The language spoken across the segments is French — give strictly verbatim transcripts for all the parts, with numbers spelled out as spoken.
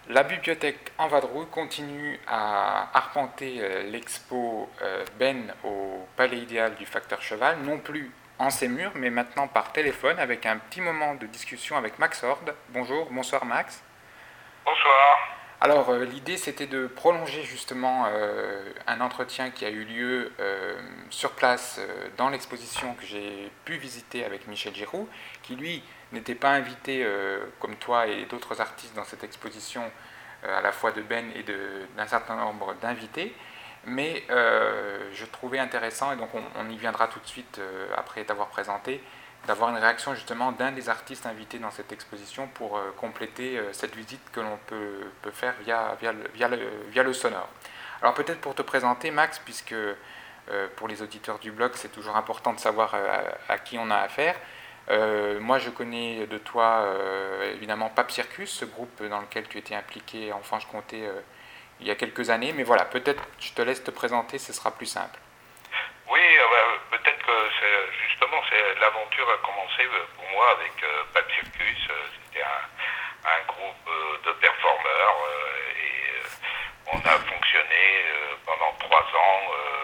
La bibliothèque en Vadrouille continue à arpenter euh, l'expo euh, Ben au Palais idéal du facteur cheval, non plus en ses murs, mais maintenant par téléphone, avec un petit moment de discussion avec Max Horde. Bonjour, bonsoir Max. Bonsoir. Alors euh, l'idée c'était de prolonger justement euh, un entretien qui a eu lieu euh, sur place euh, dans l'exposition que j'ai pu visiter avec Michel Giroux, qui lui n'était pas invité euh, comme toi et d'autres artistes dans cette exposition euh, à la fois de Ben et de- d'un certain nombre d'invités, mais euh, je trouvais intéressant, et donc on, on y viendra tout de suite euh, après t'avoir présenté, d'avoir une réaction justement d'un des artistes invités dans cette exposition pour euh, compléter euh, cette visite que l'on peut, peut faire via, via, le, via, le, via le sonore. Alors peut-être pour te présenter Max, puisque euh, pour les auditeurs du blog c'est toujours important de savoir euh, à, à qui on a affaire. Euh, moi je connais de toi euh, évidemment Pape Circus, ce groupe dans lequel tu étais impliqué en Franche-Comté euh, il y a quelques années, mais voilà, peut-être je te laisse te présenter, ce sera plus simple. Oui, euh, bah, peut-être que c'est, justement c'est, l'aventure a commencé euh, pour moi avec euh, Pape Circus. Euh, C'était un, un groupe euh, de performeurs euh, et euh, on a fonctionné euh, pendant trois ans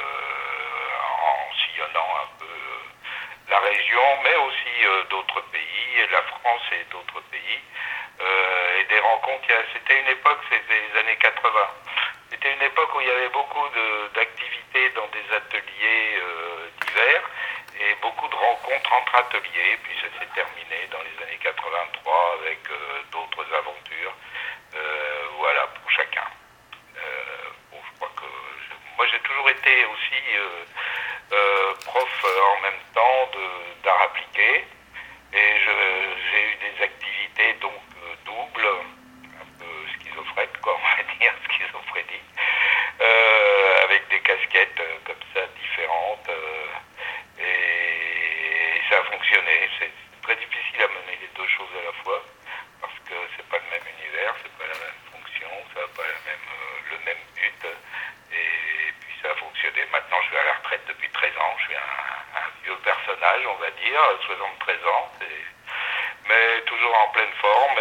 euh, en sillonnant un peu euh, la région, mais aussi euh, d'autres pays, la France et d'autres pays. Euh, et des rencontres. il y a- C'était une époque, c'était les années quatre-vingts. C'était une époque où il y avait beaucoup de- d'activités dans des ateliers euh, divers et beaucoup de rencontres entre ateliers. Puis ça s'est terminé dans les années quatre-vingt-trois avec euh, d'autres aventures. Euh, voilà, pour chacun. Euh, bon, je crois que je- moi j'ai toujours été aussi euh, euh, prof euh, en même temps de- d'art appliqué. Et je- j'ai eu des activités donc euh, doubles, un peu schizophrènes, quoi, on va dire, schizophrénie, euh, avec des casquettes euh, comme ça différentes. euh, et ça a fonctionné. C'est très difficile à mener les deux choses à la fois, parce que c'est pas le même univers, c'est pas la même fonction, ça n'a pas la même, euh, le même but. Et puis ça a fonctionné. Maintenant, je suis à la retraite depuis treize ans. Je suis un, un vieux personnage, on va dire, soixante-treize ans. Et- mais toujours en pleine forme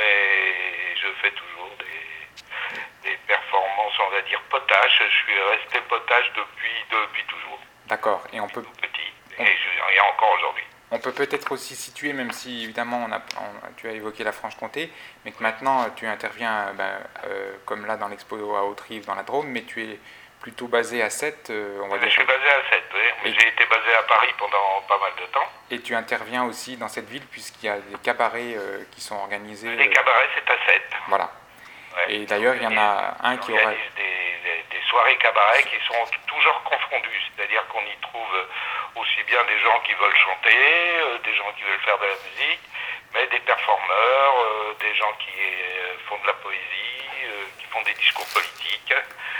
et je fais toujours des, des performances, on va dire, potaches. Je suis resté potage depuis, depuis toujours, D'accord, et on depuis peut, tout petit. on, Et, je, et encore aujourd'hui. On peut peut-être aussi situer, même si évidemment on a, on- tu as évoqué la Franche-Comté, mais que Oui. maintenant tu interviens, euh, ben, euh, comme là dans l'expo à Haute-Rive dans la Drôme, mais tu es plutôt basé à Sète, euh, on va Je dire, suis basé à Sète, oui, mais et, j'ai été basé à Paris pendant pas mal de temps. et tu interviens aussi dans cette ville puisqu'il y a des cabarets euh, qui sont organisés, Les euh, cabarets, c'est à Sète. voilà. Ouais, Et d'ailleurs il y en j'organise, a un qui aura, j'organise des, des- des soirées cabaret qui sont toujours confondues, c'est-à-dire qu'on y trouve aussi bien des gens qui veulent chanter, euh, des gens qui veulent faire de la musique, mais des performeurs, euh, des gens qui euh, font de la poésie, euh, qui font des discours politiques,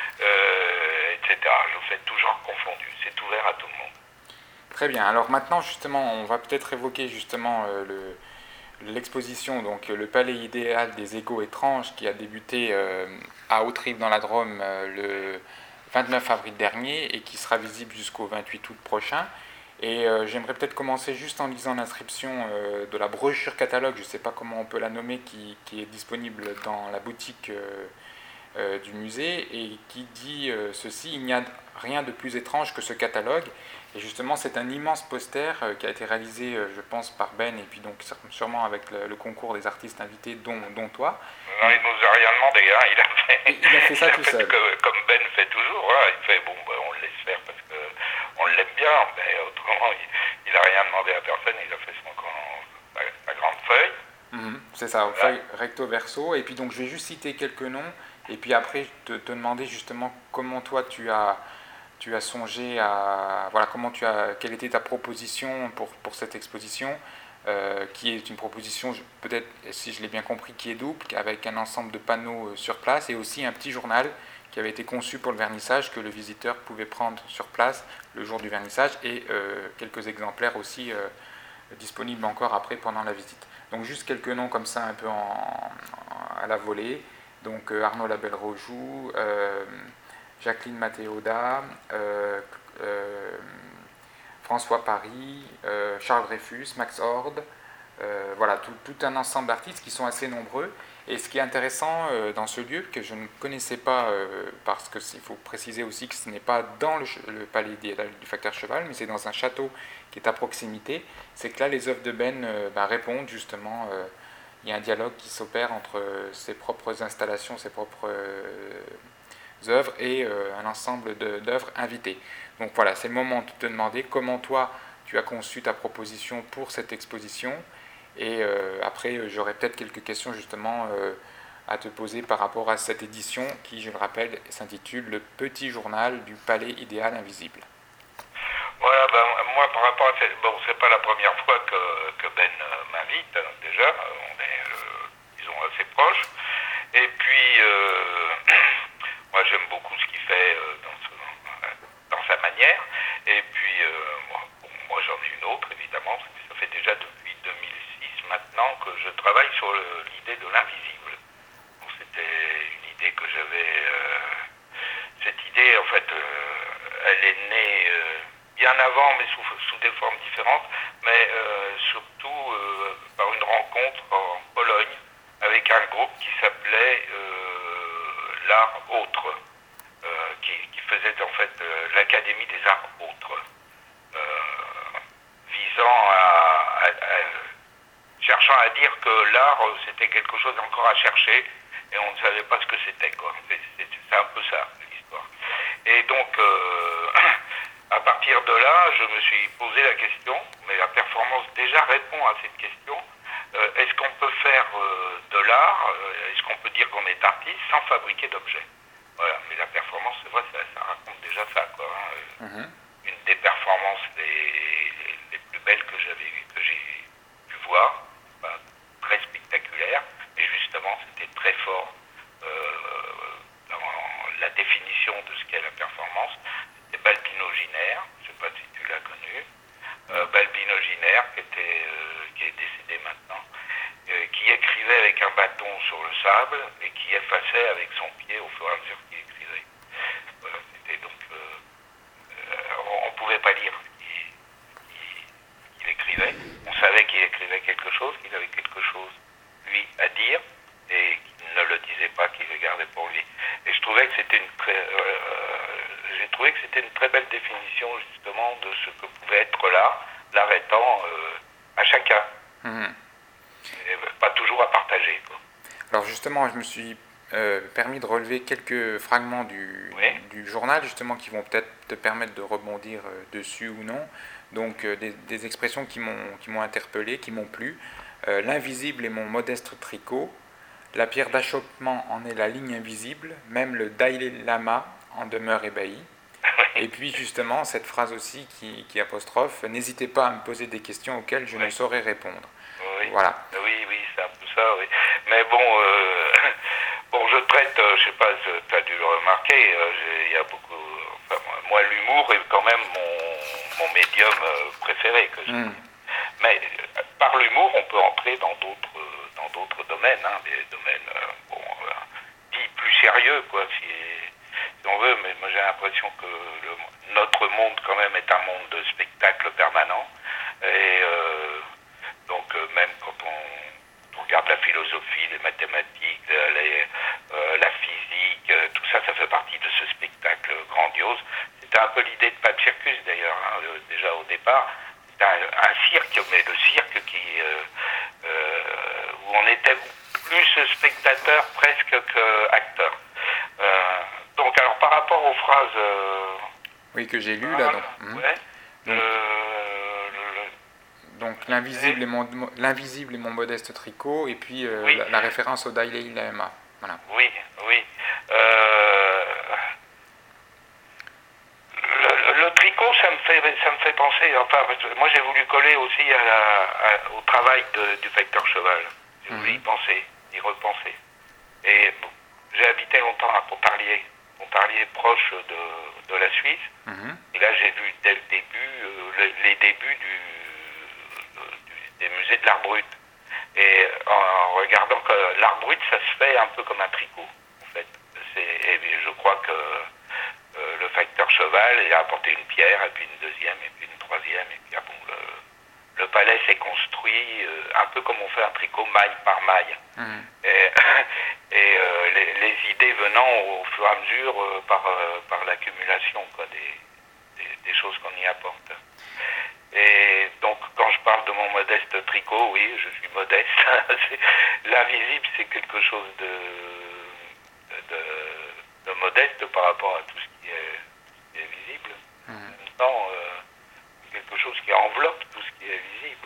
euh, et cetera. Je fais toujours confondu, c'est ouvert à tout le monde. très bien. Alors maintenant justement, on va peut-être évoquer justement euh, le l'exposition, donc le palais idéal des égaux étranges qui a débuté euh, à Haute-Rive dans la Drôme euh, le vingt-neuf avril dernier et qui sera visible jusqu'au vingt-huit août prochain. Et euh, j'aimerais peut-être commencer juste en lisant l'inscription euh, de la brochure catalogue, je ne sais pas comment on peut la nommer, qui, qui est disponible dans la boutique euh, euh, du musée et qui dit euh, ceci: il n'y a rien de plus étrange que ce catalogue. Et justement, c'est un immense poster euh, qui a été réalisé, euh, je pense, par Ben, et puis donc sûrement avec le, le concours des artistes invités, dont, dont toi. Non, il nous a rien demandé, hein. Il a Et fait, il a fait ça il a tout fait seul. que- comme Ben fait toujours, hein. Il fait bon, ben, on le laisse faire parce que on l'aime bien, mais autrement, il, il a rien demandé à personne. Il a fait son grand- sa, sa grande feuille. Mhm, c'est ça, Voilà. feuille recto verso. Et puis donc, je vais juste citer quelques noms, et puis après, te, te demander justement comment toi tu as, tu as songé à. Voilà, comment tu as. Quelle était ta proposition pour, pour cette exposition, euh, qui est une proposition, je- peut-être, si je l'ai bien compris, qui est double, avec un ensemble de panneaux euh, sur place et aussi un petit journal qui avait été conçu pour le vernissage que le visiteur pouvait prendre sur place le jour du vernissage et euh, quelques exemplaires aussi euh, disponibles encore après pendant la visite. Donc juste quelques noms comme ça un peu en, en- à la volée. Donc euh, Arnaud Labelle-Rojoux, euh, Jacqueline Mathéoda, euh, euh, François Paris, euh, Charles Dreyfus, Max Horde, euh, voilà, tout, tout un ensemble d'artistes qui sont assez nombreux. Et ce qui est intéressant euh, dans ce lieu, que je ne connaissais pas, euh, parce qu'il faut préciser aussi que ce n'est pas dans le, le palais idéal du facteur cheval, mais c'est dans un château qui est à proximité, c'est que là les œuvres de Ben euh, bah, répondent justement, euh, il y a un dialogue qui s'opère entre euh, ses propres installations, ses propres euh, œuvres et euh, un ensemble d'œuvres invitées. Donc voilà, c'est le moment de te demander comment toi tu as conçu ta proposition pour cette exposition. Et euh, après, euh, j'aurai peut-être quelques questions justement euh, à te poser par rapport à cette édition qui, je le rappelle, s'intitule Le Petit Journal du Palais Idéal Invisible. Voilà, ben, moi par rapport à cette... Bon, c'est pas la première fois que, que Ben euh, m'invite, hein, déjà, on est, euh, disons, assez proches. Et puis, euh, moi j'aime beaucoup ce qu'il fait euh, dans, ce, dans sa manière. Et puis, euh, moi, bon, moi j'en ai une autre, évidemment, ça fait déjà depuis deux mille six maintenant que je travaille sur le, l'idée de l'invisible. Bon, c'était une idée que j'avais... Euh, cette idée, en fait, euh, elle est née euh, bien avant, mais sous, sous des formes différentes, mais euh, surtout euh, par une rencontre en Pologne avec un groupe qui s'appelait euh, l'Art Autre, euh, qui, qui faisait en fait euh, l'Académie des Arts Autres, euh, visant à, à, à cherchant à dire que l'art c'était quelque chose encore à chercher et on ne savait pas ce que c'était, quoi. C'est, c'est, c'est un peu ça l'histoire. Et donc euh, à partir de là, je me suis posé la question, mais la performance déjà répond à cette question. Euh, est-ce qu'on peut faire euh, de l'art, euh, est-ce qu'on peut dire qu'on est artiste sans fabriquer d'objets? Voilà, mais la performance, c'est vrai, ça, ça raconte déjà ça, quoi. Hein. Mm-hmm. Une des performances les, les, les plus belles que j'avais que j'ai pu voir, enfin, très spectaculaire, et justement, c'était très fort euh, dans la définition de ce qu'est la performance. C'était Balbino Ginère, je ne sais pas si tu l'as connu. Euh, Balbino Ginère, qui, était, euh, qui est décédé maintenant, euh, qui écrivait avec un bâton sur le sable et qui effaçait avec son pied au fur et à mesure qu'il écrivait. Voilà, c'était donc... Euh, euh, on ne pouvait pas lire ce qu'il, qu'il écrivait. On savait qu'il écrivait quelque chose, qu'il avait quelque chose, lui, à dire, et qu'il ne le disait pas, qu'il le gardait pour lui. Et je trouvais que c'était une très... Euh, j'ai trouvé que c'était une très belle définition justement de ce que pouvait être l'art, l'art étant euh, à chacun, mmh. Et pas toujours à partager, quoi. Alors justement, je me suis euh, permis de relever quelques fragments du, oui. du journal justement qui vont peut-être te permettre de rebondir euh, dessus ou non. Donc euh, des, des expressions qui m'ont, qui m'ont interpellé, qui m'ont plu. Euh, L'invisible est mon modeste tricot. La pierre d'achoppement en est la ligne invisible. Même le Dalai Lama en demeure ébahi. Et puis justement, cette phrase aussi qui, qui apostrophe, n'hésitez pas à me poser des questions auxquelles je oui. ne saurais répondre. Oui, voilà. Oui, oui, c'est un peu ça, oui. Mais bon, euh, bon je traite, euh, je sais pas, tu as dû le remarquer, il euh, y a beaucoup, enfin, moi, moi, l'humour est quand même mon, mon médium euh, préféré. Que je... mm. Mais euh, par l'humour, on peut entrer dans d'autres, euh, dans d'autres domaines, hein, des domaines, euh, bon, euh, dits plus sérieux, quoi, si... si on veut, mais moi j'ai l'impression que le, notre monde quand même est un monde de spectacle permanent. Et euh, donc euh, même quand on, on regarde la philosophie, les mathématiques, les, euh, la physique, euh, tout ça, ça fait partie de ce spectacle grandiose. C'était un peu l'idée de Pape Circus d'ailleurs, hein, le, déjà au départ. C'était un, un cirque, mais le cirque qui, euh, euh, où on était plus spectateur presque qu'acteur. Euh, Donc alors par rapport aux phrases... Euh, oui, que j'ai lues là. Donc, mmh. ouais, donc, euh, le, donc l'invisible, et... est mon, l'invisible est mon modeste tricot, et puis euh, oui. la, la référence au Dalai Lama. Voilà. Oui, oui. Euh, le, le tricot, ça me fait, ça me fait penser... Enfin, moi j'ai voulu coller aussi à la, à, au travail de, du facteur cheval. J'ai voulu mmh. y penser, y repenser. Et bon, j'ai habité longtemps à Pontarlier. Pontarlier proche de, de la Suisse. Mmh. Et là, j'ai vu dès le début euh, les, les débuts du, du, des musées de l'art brut. Et en regardant que l'art brut, ça se fait un peu comme un tricot, en fait. C'est, et je crois que euh, le facteur cheval, il a apporté une pierre, et puis une deuxième, et puis une troisième, et puis ah bon, le, le palais s'est construit construit euh, un peu comme on fait un tricot maille par maille. Mmh. Et, et euh, les, les idées venant au fur et à mesure euh, par, euh, par l'accumulation quoi, des, des, des choses qu'on y apporte. Et donc quand je parle de mon modeste tricot, oui, je suis modeste. L'invisible, c'est quelque chose de, de, de modeste par rapport à tout ce qui est, qui est visible. Mmh. En même temps, euh, quelque chose qui enveloppe tout ce qui est visible.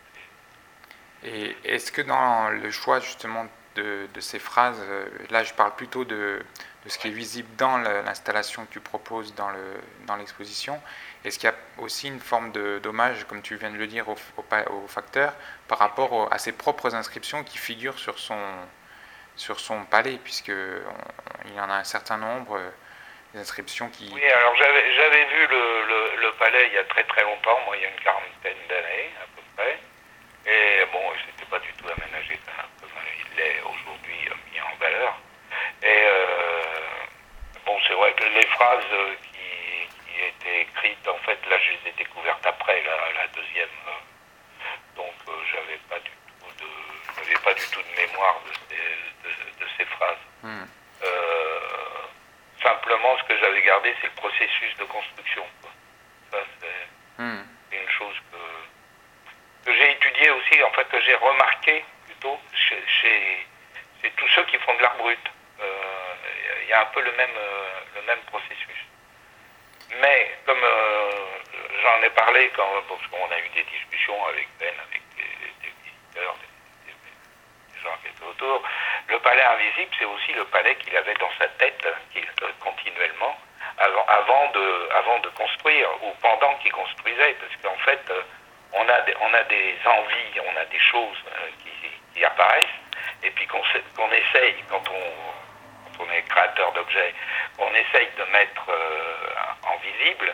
Et est-ce que dans le choix justement de, de ces phrases, là je parle plutôt de, de ce qui est visible dans l'installation que tu proposes dans, le, dans l'exposition, est-ce qu'il y a aussi une forme de, d'hommage, comme tu viens de le dire, au, au, au facteur par rapport au, à ses propres inscriptions qui figurent sur son, sur son palais, puisqu'il y en a un certain nombre, des inscriptions qui... Oui, alors j'avais, j'avais vu le, le, le palais il y a très très longtemps, moi il y a une quarantaine d'années à peu près. Et bon, c'était pas du tout aménagé comme il l'est aujourd'hui mis en valeur. Et euh, bon, c'est vrai que les phrases qui, qui étaient écrites, en fait, là, je les ai découvertes après la, la deuxième. Donc, euh, j'avais pas du tout de, j'avais pas du tout de mémoire de ces, de, de ces phrases. Mm. Euh, simplement, ce que j'avais gardé, c'est le processus de construction, quoi. Ça, c'est mm. une chose que que j'ai étudié aussi, en fait, que j'ai remarqué plutôt chez, chez, chez tous ceux qui font de l'art brut. Il euh, y a un peu le même, euh, le même processus. Mais, comme euh, j'en ai parlé, quand, parce qu'on a eu des discussions avec Ben, avec des, des visiteurs, des, des, des gens qui étaient autour, le palais invisible, c'est aussi le palais qu'il avait dans sa tête, qu'il, continuellement, avant, avant, de, avant de construire, ou pendant qu'il construisait, parce qu'en fait... On a, des, on a des envies, on a des choses euh, qui, qui apparaissent, et puis qu'on, qu'on essaye, quand on, quand on est créateur d'objets, on essaye de mettre euh, en visible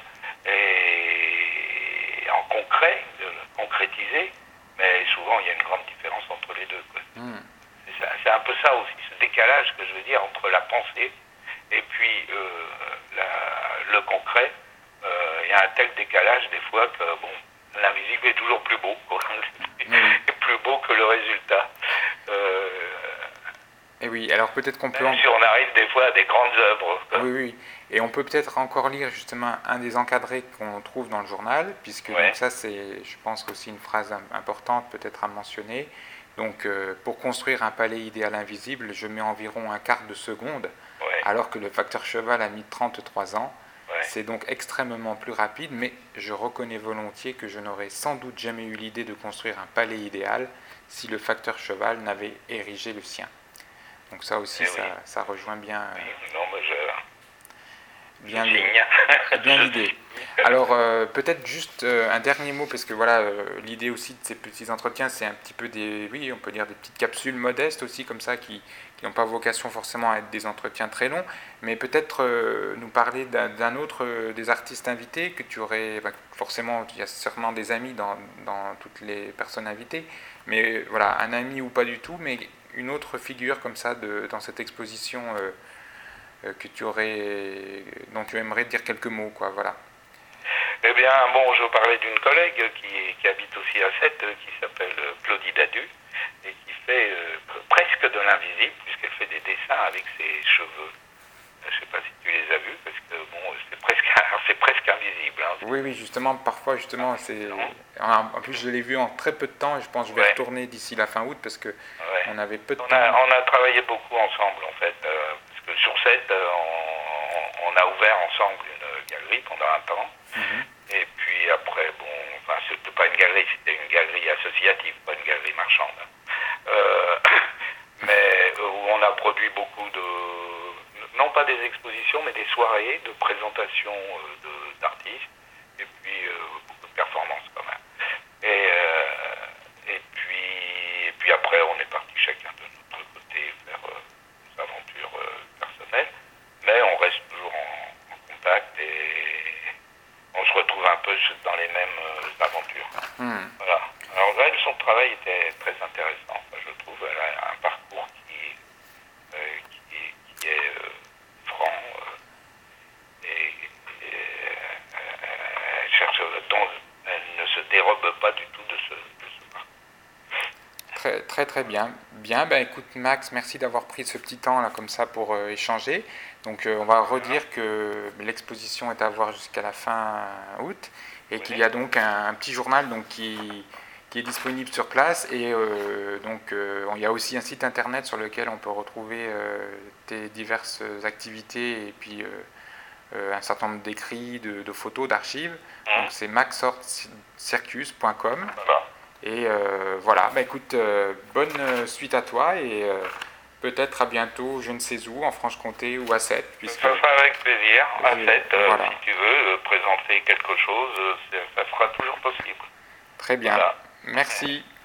et en concret, de le concrétiser, mais souvent il y a une grande différence entre les deux, quoi. Mmh. C'est, ça, c'est un peu ça aussi, ce décalage que je veux dire entre la pensée et puis euh, la, le concret. Euh, il y a un tel décalage des fois que, bon, l'invisible est toujours plus beau, quoi. Mmh. Et plus beau que le résultat. Euh... Et oui, alors peut-être qu'on peut... Même en... si on arrive des fois à des grandes œuvres. Quoi. Oui, oui. Et on peut peut-être encore lire justement un des encadrés qu'on trouve dans le journal, puisque ouais. donc ça c'est, je pense, aussi une phrase importante peut-être à mentionner. Donc, euh, pour construire un palais idéal invisible, je mets environ un quart de seconde, ouais. alors que le facteur cheval a mis trente-trois ans. Ouais. C'est donc extrêmement plus rapide, mais je reconnais volontiers que je n'aurais sans doute jamais eu l'idée de construire un palais idéal si le facteur cheval n'avait érigé le sien. Donc ça aussi, ça, oui. ça rejoint bien, oui. non, mais je... bien, le, bien l'idée. Alors euh, peut-être juste euh, un dernier mot, parce que voilà, euh, l'idée aussi de ces petits entretiens, c'est un petit peu des, oui, on peut dire des petites capsules modestes aussi, comme ça, qui qui n'ont pas vocation forcément à être des entretiens très longs, mais peut-être euh, nous parler d'un, d'un autre euh, des artistes invités que tu aurais, bah, forcément, il y a sûrement des amis dans, dans toutes les personnes invitées, mais voilà, un ami ou pas du tout, mais une autre figure comme ça de, dans cette exposition euh, euh, que tu aurais, dont tu aimerais dire quelques mots, quoi, voilà. Eh bien, bon, je parlais d'une collègue qui, qui habite aussi à Sète, qui s'appelle Claudie Dadu, et qui fait euh, presque de l'invisible, puisqu'elle fait des dessins avec ses cheveux. Je ne sais pas si tu les as vus, parce que bon, c'est presque, c'est presque invisible. Hein. Oui, oui, justement, parfois, justement, c'est... En plus, je l'ai vu en très peu de temps, et je pense que je vais ouais. retourner d'ici la fin août, parce que ouais. on avait peu de on temps. A, on a travaillé beaucoup ensemble, en fait, euh, parce que sur Sète, on, on a ouvert ensemble une galerie pendant un temps. Mm-hmm. Et puis après, bon, enfin, c'était pas une galerie, c'était une galerie associative, pas une galerie marchande. Euh, mais où on a produit beaucoup de, non pas des expositions, mais des soirées de présentation de, d'artistes, et puis euh, beaucoup de performances quand même. Et, euh, et, puis, et puis après, on est parti chacun de notre côté faire euh, des aventures euh, personnelles, mais on reste toujours en, en contact et on se retrouve un peu dans les mêmes euh, aventures. Mmh. Voilà. Alors elle, son travail était très intéressant, enfin, je trouve. Elle a un parcours qui, euh, qui, qui est euh, franc euh, et, et euh, elle cherche, dont elle ne se dérobe pas du tout de ce, de ce parcours. très très bien. Bien, ben écoute Max, merci d'avoir pris ce petit temps là comme ça pour euh, échanger. Donc euh, on va redire que l'exposition est à voir jusqu'à la fin août et qu'il y a donc un, un petit journal donc qui, qui est disponible sur place et euh, donc euh, il y a aussi un site internet sur lequel on peut retrouver euh, tes diverses activités et puis euh, euh, un certain nombre d'écrits, de, de photos, d'archives. Mmh. Donc c'est maxhort circus point com. Voilà. Et euh, voilà, bah écoute, euh, bonne suite à toi et euh, peut-être à bientôt, je ne sais où, en Franche-Comté ou à Sète. Puisque... Ça sera avec plaisir, à Et, Sète, euh, voilà. si tu veux, euh, présenter quelque chose, euh, ça sera toujours possible. Très bien, Voilà. merci.